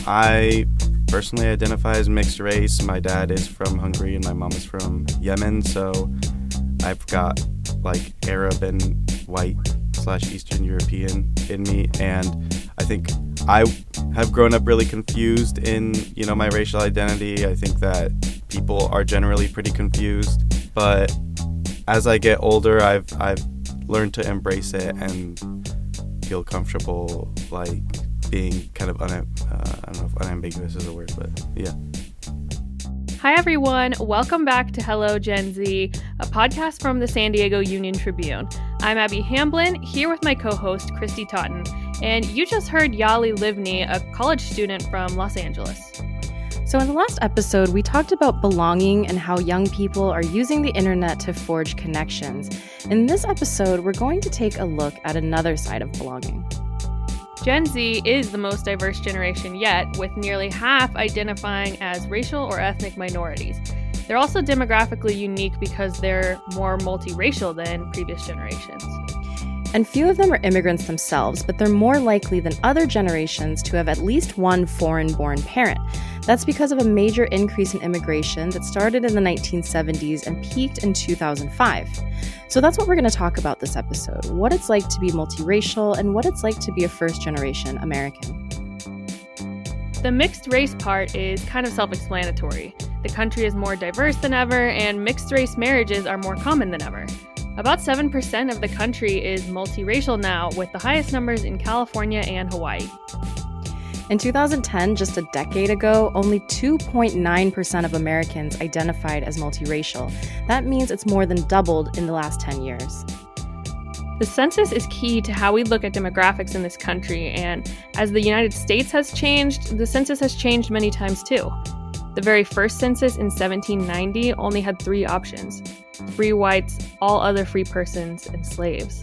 I personally identify as mixed race. My dad is from Hungary and my mom is from Yemen, so I've got like Arab and white / Eastern European in me, and I think I have grown up really confused in, my racial identity. I think that people are generally pretty confused, but as I get older, I've learned to embrace it and feel comfortable, like being kind of I don't know if unambiguous is a word, but yeah. Hi everyone, welcome back to Hello Gen Z, a podcast from the San Diego Union Tribune. I'm Abby Hamblin, here with my co-host Christy Totten, and you just heard Yali Livni, a college student from Los Angeles. So in the last episode, we talked about belonging and how young people are using the internet to forge connections. In this episode, we're going to take a look at another side of belonging. Gen Z is the most diverse generation yet, with nearly half identifying as racial or ethnic minorities. They're also demographically unique because they're more multiracial than previous generations. And few of them are immigrants themselves, but they're more likely than other generations to have at least one foreign-born parent. That's because of a major increase in immigration that started in the 1970s and peaked in 2005. So that's what we're going to talk about this episode, what it's like to be multiracial and what it's like to be a first-generation American. The mixed race part is kind of self-explanatory. The country is more diverse than ever, and mixed-race marriages are more common than ever. About 7% of the country is multiracial now, with the highest numbers in California and Hawaii. In 2010, just a decade ago, only 2.9% of Americans identified as multiracial. That means it's more than doubled in the last 10 years. The census is key to how we look at demographics in this country, and as the United States has changed, the census has changed many times too. The very first census in 1790 only had 3 options: free whites, all other free persons, and slaves.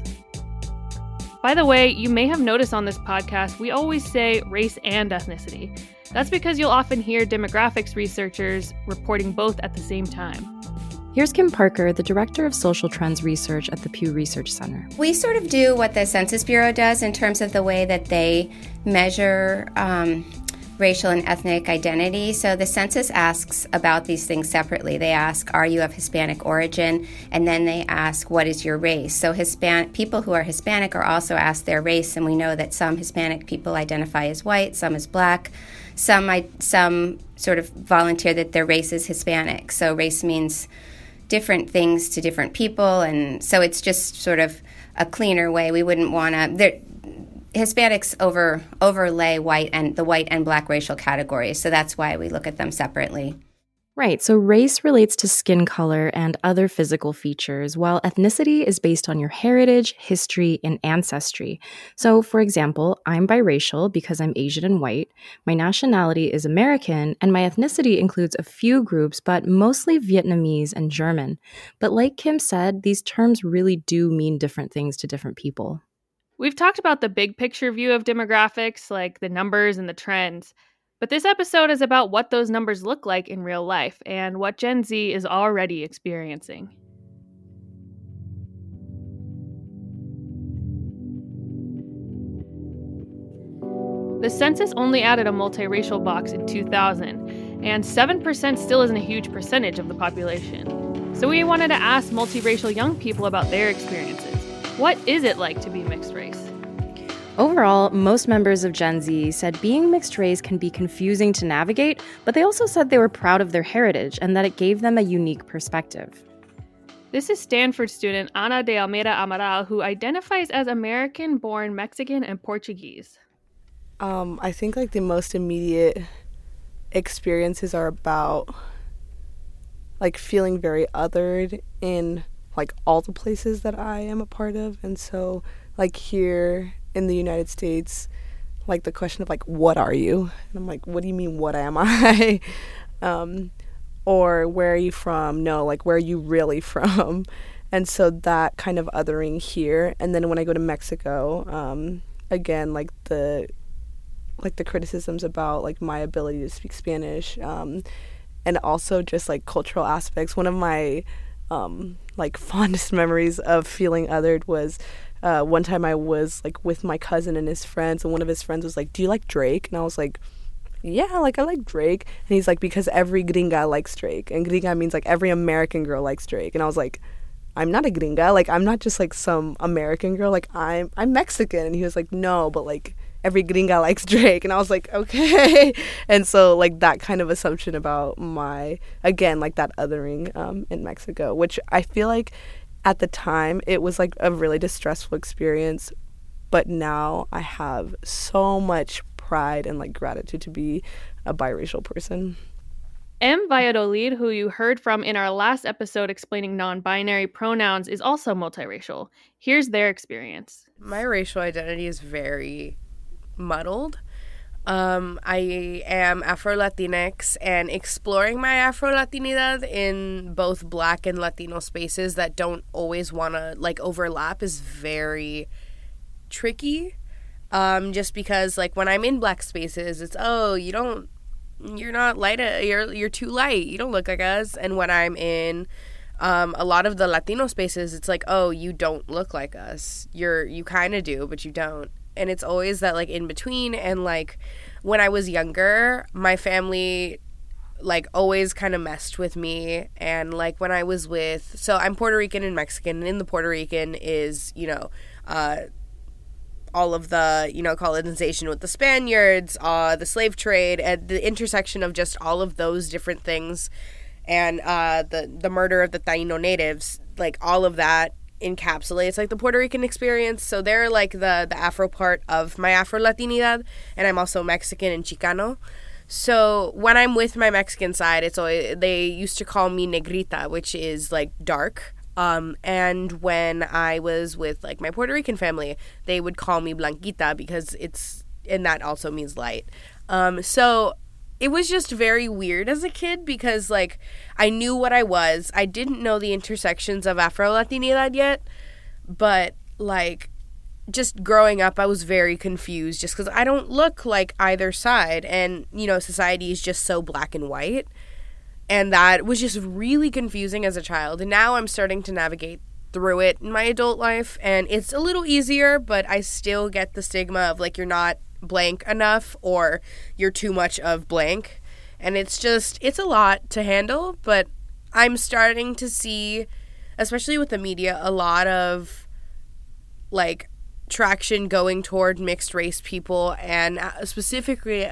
By the way, you may have noticed on this podcast, we always say race and ethnicity. That's because you'll often hear demographics researchers reporting both at the same time. Here's Kim Parker, the Director of Social Trends Research at the Pew Research Center. We sort of do what the Census Bureau does in terms of the way that they measure racial and ethnic identity. So the census asks about these things separately. They ask, are you of Hispanic origin? And then they ask, what is your race? So people who are Hispanic are also asked their race, and we know that some Hispanic people identify as white, some as black, some sort of volunteer that their race is Hispanic. So race means different things to different people, and so it's just sort of a cleaner way. We wouldn't want to... Hispanics overlay the white and black racial categories, so that's why we look at them separately. Right, so race relates to skin color and other physical features, while ethnicity is based on your heritage, history, and ancestry. So, for example, I'm biracial because I'm Asian and white, my nationality is American, and my ethnicity includes a few groups, but mostly Vietnamese and German. But like Kim said, these terms really do mean different things to different people. We've talked about the big picture view of demographics, like the numbers and the trends, but this episode is about what those numbers look like in real life and what Gen Z is already experiencing. The census only added a multiracial box in 2000, and 7% still isn't a huge percentage of the population. So we wanted to ask multiracial young people about their experiences. What is it like to be mixed race? Overall, most members of Gen Z said being mixed race can be confusing to navigate, but they also said they were proud of their heritage and that it gave them a unique perspective. This is Stanford student Ana de Almeida Amaral, who identifies as American-born Mexican and Portuguese. I think the most immediate experiences are about feeling very othered in all the places that I am a part of. And so here in the United States, the question of what are you? And I'm what do you mean, what am I? Or where are you from? No, where are you really from? And so that kind of othering here. And then when I go to Mexico, again, the criticisms about my ability to speak Spanish, and also just cultural aspects. One of my fondest memories of feeling othered was one time I was with my cousin and his friends, and one of his friends was do you like Drake? And I was yeah, like, I like Drake. And he's like, because every gringa likes Drake. And gringa means, like, every American girl likes Drake. And I was like, I'm not a gringa. Like, I'm not just, like, some American girl. Like, I'm Mexican. And he was like, no, but, like, every gringa likes Drake. And I was like, okay. And so, like, that kind of assumption about again, like, that othering in Mexico, which I feel like at the time it was, like, a really distressful experience. But now I have so much pride and, like, gratitude to be a biracial person. M. Valladolid, who you heard from in our last episode explaining non-binary pronouns, is also multiracial. Here's their experience. My racial identity is very muddled. I am Afro-Latinx, and exploring my Afro-Latinidad in both Black and Latino spaces that don't always want to, like, overlap is very tricky. Just because, like, when I'm in Black spaces, it's, oh, you're not light, you're too light, you don't look like us. And when I'm in a lot of the Latino spaces, it's like, oh, you don't look like us, you kind of do, but you don't. And it's always that, like, in between. And, like, when I was younger, my family, like, always kind of messed with me. And, like, when I was so I'm Puerto Rican and Mexican, and in the Puerto Rican is, all of the, colonization with the Spaniards, the slave trade, and the intersection of just all of those different things, and the murder of the Taino natives, like, all of that encapsulates, like, the Puerto Rican experience. So they're, like, the Afro part of my Afro-Latinidad, and I'm also Mexican and Chicano. So when I'm with my Mexican side, it's always, they used to call me Negrita, which is, like, dark. And when I was with, like, my Puerto Rican family, they would call me Blanquita and that also means light. So it was just very weird as a kid because, like, I knew what I was. I didn't know the intersections of Afro-Latinidad yet, but, like, just growing up, I was very confused just because I don't look like either side, and, society is just so black and white. And that was just really confusing as a child. And now I'm starting to navigate through it in my adult life. And it's a little easier, but I still get the stigma of, like, you're not blank enough or you're too much of blank. And it's a lot to handle. But I'm starting to see, especially with the media, a lot of, like, traction going toward mixed race people and specifically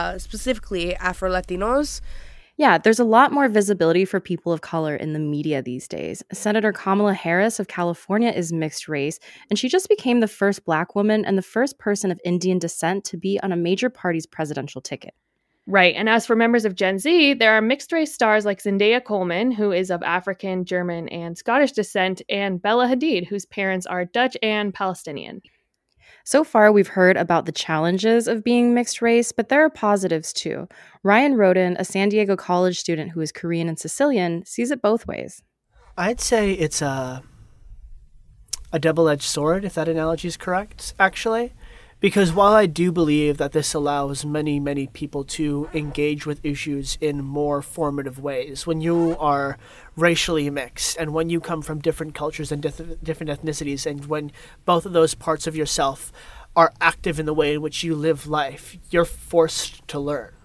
Afro-Latinos. Yeah, there's a lot more visibility for people of color in the media these days. Senator Kamala Harris of California is mixed race, and she just became the first Black woman and the first person of Indian descent to be on a major party's presidential ticket. Right, and as for members of Gen Z, there are mixed-race stars like Zendaya Coleman, who is of African, German, and Scottish descent, and Bella Hadid, whose parents are Dutch and Palestinian. So far, we've heard about the challenges of being mixed race, but there are positives too. Ryan Roden, a San Diego College student who is Korean and Sicilian, sees it both ways. I'd say it's a double-edged sword, if that analogy is correct, actually. Because while I do believe that this allows many, many people to engage with issues in more formative ways, when you are racially mixed and when you come from different cultures and different ethnicities, and when both of those parts of yourself are active in the way in which you live life, you're forced to learn.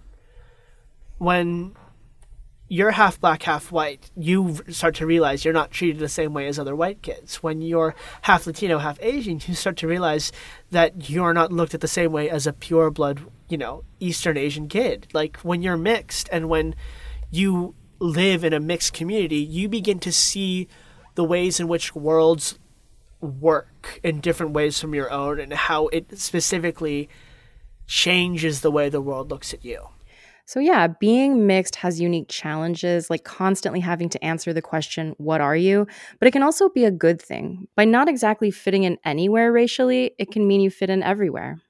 When you're half black, half white, you start to realize you're not treated the same way as other white kids. When you're half Latino, half Asian, you start to realize that you're not looked at the same way as a pure blood, Eastern Asian kid. Like, when you're mixed and when you live in a mixed community, you begin to see the ways in which worlds work in different ways from your own and how it specifically changes the way the world looks at you. So yeah, being mixed has unique challenges, like constantly having to answer the question, what are you? But it can also be a good thing. By not exactly fitting in anywhere racially, it can mean you fit in everywhere.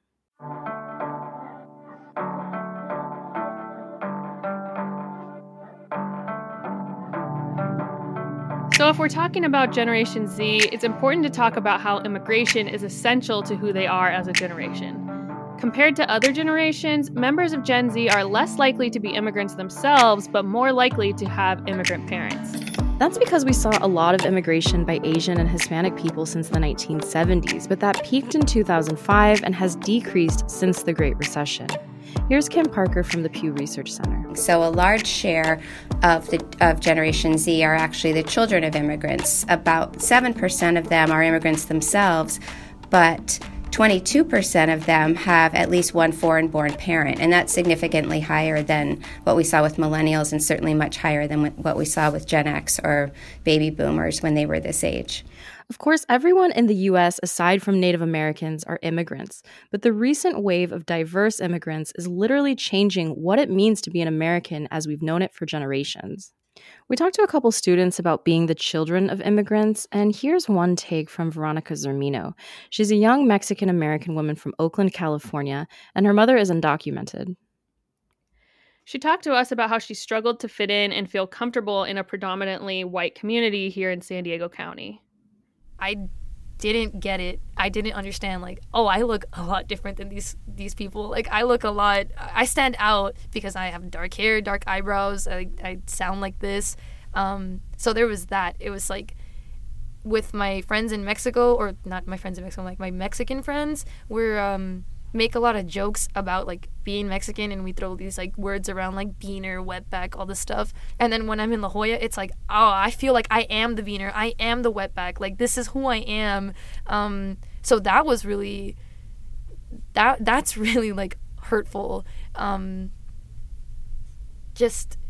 So if we're talking about Generation Z, it's important to talk about how immigration is essential to who they are as a generation. Compared to other generations, members of Gen Z are less likely to be immigrants themselves, but more likely to have immigrant parents. That's because we saw a lot of immigration by Asian and Hispanic people since the 1970s, but that peaked in 2005 and has decreased since the Great Recession. Here's Kim Parker from the Pew Research Center. So a large share of Generation Z are actually the children of immigrants. About 7% of them are immigrants themselves, but 22% of them have at least one foreign-born parent, and that's significantly higher than what we saw with millennials and certainly much higher than what we saw with Gen X or baby boomers when they were this age. Of course, everyone in the U.S., aside from Native Americans, are immigrants, but the recent wave of diverse immigrants is literally changing what it means to be an American as we've known it for generations. We talked to a couple students about being the children of immigrants, and here's one take from Veronica Zermino. She's a young Mexican-American woman from Oakland, California, and her mother is undocumented. She talked to us about how she struggled to fit in and feel comfortable in a predominantly white community here in San Diego County. I didn't get it. I didn't understand, like, oh, I look a lot different than these people. Like, I stand out because I have dark hair, dark eyebrows. I sound like this. So there was that. It was like with my friends in Mexico, or not my friends in Mexico, like my Mexican friends, we're make a lot of jokes about like being Mexican, and we throw these like words around like beaner, wetback, all this stuff. And then when I'm in La Jolla, it's like, oh, I feel like I am the beaner, I am the wetback, like this is who I am. So that was really that's really like hurtful. Just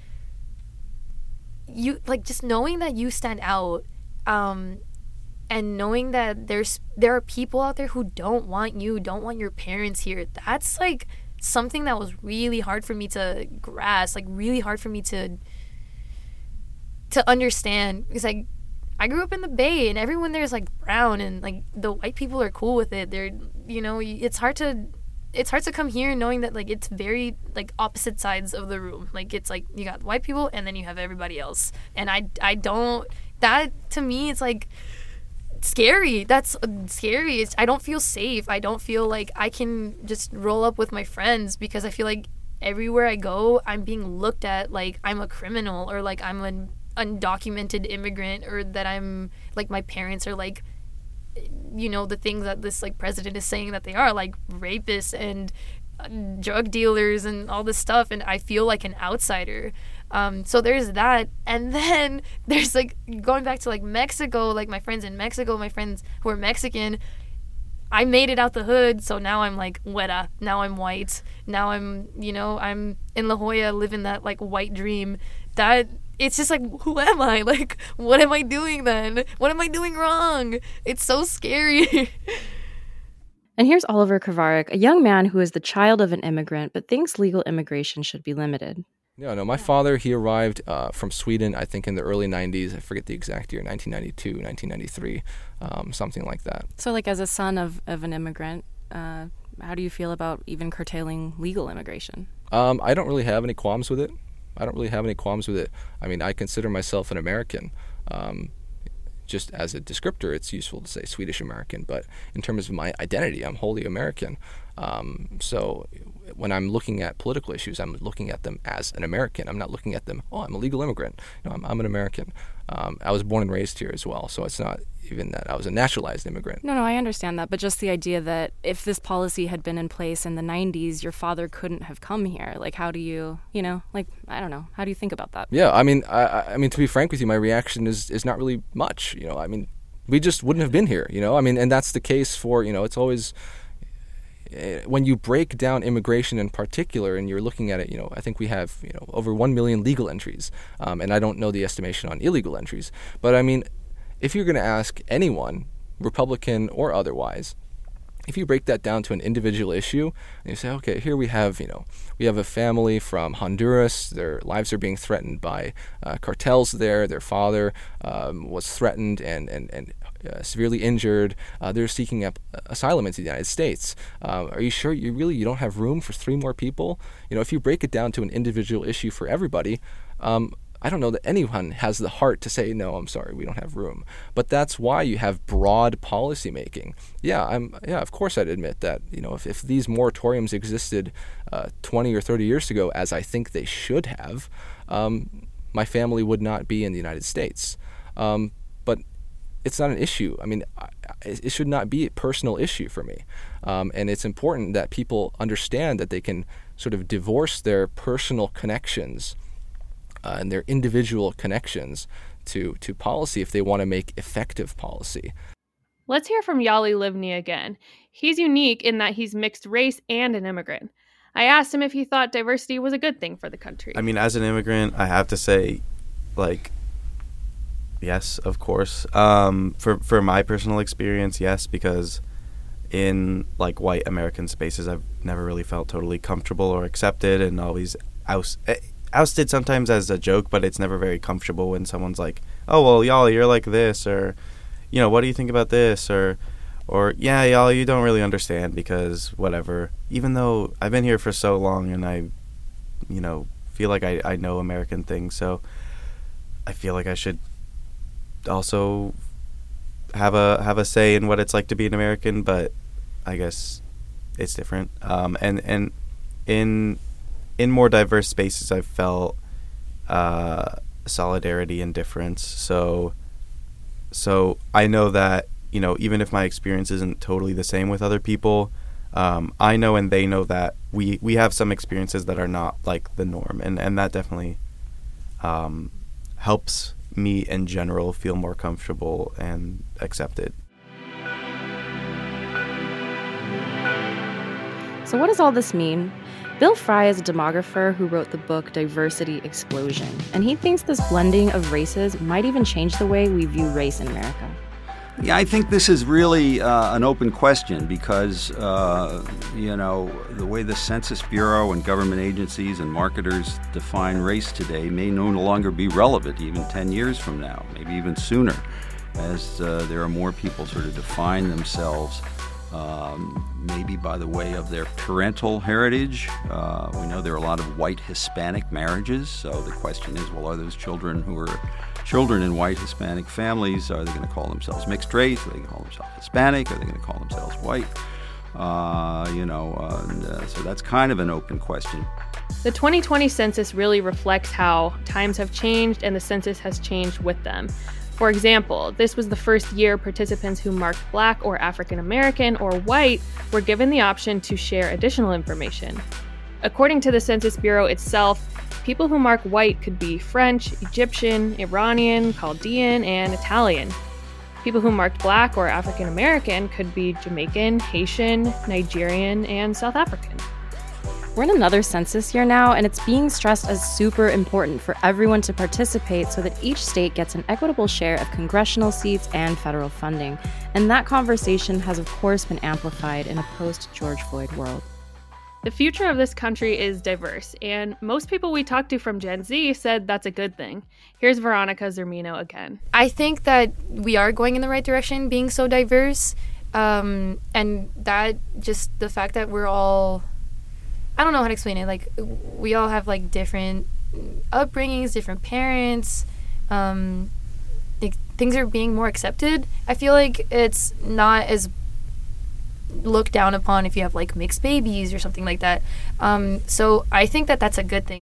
knowing that you stand out, and knowing that there are people out there who don't want your parents here. That's like something that was really hard for me to grasp, like really hard for me to understand, because like I grew up in the Bay and everyone there is like brown, and like the white people are cool with it. They're, you know, it's hard to come here knowing that like it's very like opposite sides of the room. Like it's like you got white people and then you have everybody else, and I don't, that to me it's like scary. That's scary. I don't feel safe. I don't feel like I can just roll up with my friends, because I feel like everywhere I go I'm being looked at like I'm a criminal, or like I'm an undocumented immigrant, or that I'm like my parents are like, you know, the things that this like president is saying that they are, like rapists and drug dealers and all this stuff, and I feel like an outsider. So there's that. And then there's like going back to like Mexico, like my friends in Mexico, my friends who are Mexican, I made it out the hood, so now I'm like Weta, now I'm white, now I'm, you know, I'm in La Jolla living that like white dream. That it's just like, who am I? Like, what am I doing then? What am I doing wrong? It's so scary. And here's Oliver Kravarik, a young man who is the child of an immigrant but thinks legal immigration should be limited. Yeah, no, my father, he arrived from Sweden, I think in the early 90s. I forget the exact year, 1992, 1993, something like that. So like as a son of an immigrant, how do you feel about even curtailing legal immigration? I don't really have any qualms with it. I mean, I consider myself an American. Just as a descriptor, it's useful to say Swedish American, but in terms of my identity, I'm wholly American. So when I'm looking at political issues, I'm looking at them as an American. I'm not looking at them, oh, I'm a legal immigrant. No, I'm an American. I was born and raised here as well, so it's not even that I was a naturalized immigrant. No, I understand that, but just the idea that if this policy had been in place in the 90s, your father couldn't have come here. Like, how do you, like, I don't know. How do you think about that? Yeah, I mean, to be frank with you, my reaction is not really much. I mean, we just wouldn't have been here, I mean, and that's the case for, it's always, when you break down immigration in particular and you're looking at it, I think we have, over 1 million legal entries, and I don't know the estimation on illegal entries, but I mean, if you're going to ask anyone, Republican or otherwise, if you break that down to an individual issue and you say, okay, here we have a family from Honduras, their lives are being threatened by cartels there, their father was threatened and severely injured, they're seeking asylum into the United States. Are you sure you don't have room for 3 more people? If you break it down to an individual issue for everybody, I don't know that anyone has the heart to say, no, I'm sorry, we don't have room. But that's why you have broad policy making. Yeah, of course I'd admit that, if these moratoriums existed 20 or 30 years ago, as I think they should have, my family would not be in the United States. But it's not an issue. I mean, it should not be a personal issue for me. And it's important that people understand that they can sort of divorce their personal connections and their individual connections to policy if they want to make effective policy. Let's hear from Yali Livni again. He's unique in that he's mixed race and an immigrant. I asked him if he thought diversity was a good thing for the country. I mean, as an immigrant, I have to say, like, yes, of course. For my personal experience, yes, because in, like, white American spaces, I've never really felt totally comfortable or accepted, and always ousted sometimes as a joke, but it's never very comfortable when someone's like, oh, well, y'all, you're like this, or, you know, what do you think about this, or yeah, y'all, you don't really understand because whatever. Even though I've been here for so long and I, you know, feel like I know American things, so I feel like I should also have a say in what it's like to be an American, but I guess it's different. And in more diverse spaces, I've felt solidarity and difference. So I know that, you know, even if my experience isn't totally the same with other people, I know and they know that we have some experiences that are not like the norm, and that definitely helps me in general feel more comfortable and accepted. So what does all this mean? Bill Fry is a demographer who wrote the book Diversity Explosion, and he thinks this blending of races might even change the way we view race in America. Yeah, I think this is really an open question because, you know, the way the Census Bureau and government agencies and marketers define race today may no longer be relevant even 10 years from now, maybe even sooner, as there are more people sort of define themselves maybe by the way of their parental heritage. We know there are a lot of white Hispanic marriages, so the question is, well, are those children who are children in white Hispanic families, are they going to call themselves mixed race? Are they going to call themselves Hispanic? Are they going to call themselves white? So that's kind of an open question. The 2020 census really reflects how times have changed and the census has changed with them. For example, this was the first year participants who marked Black or African American or white were given the option to share additional information. According to the Census Bureau itself, people who mark white could be French, Egyptian, Iranian, Chaldean, and Italian. People who marked Black or African American could be Jamaican, Haitian, Nigerian, and South African. We're in another census year now, and it's being stressed as super important for everyone to participate so that each state gets an equitable share of congressional seats and federal funding. And that conversation has, of course, been amplified in a post-George Floyd world. The future of this country is diverse, and most people we talked to from Gen Z said that's a good thing. Here's Veronica Zermino again. I think that we are going in the right direction, being so diverse, and that just the fact that we're all, I don't know how to explain it, like we all have like different upbringings, different parents, like things are being more accepted. I feel like it's not as looked down upon if you have like mixed babies or something like that. So I think that that's a good thing.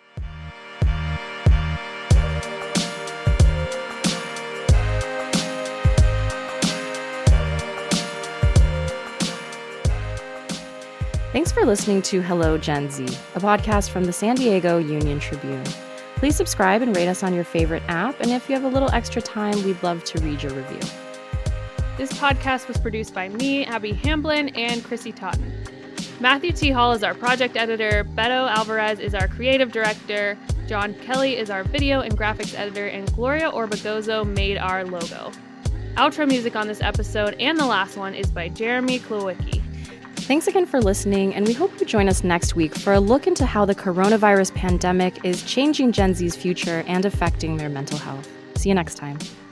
Thanks for listening to Hello Gen Z, a podcast from the San Diego Union Tribune. Please subscribe and rate us on your favorite app, and if you have a little extra time, we'd love to read your review. This podcast was produced by me, Abby Hamblin, and Chrissy Totten. Matthew T. Hall is our project editor, Beto Alvarez is our creative director, John Kelly is our video and graphics editor, and Gloria Orbegozo made our logo. Outro music on this episode and the last one is by Jeremy Klowicki. Thanks again for listening, and we hope you join us next week for a look into how the coronavirus pandemic is changing Gen Z's future and affecting their mental health. See you next time.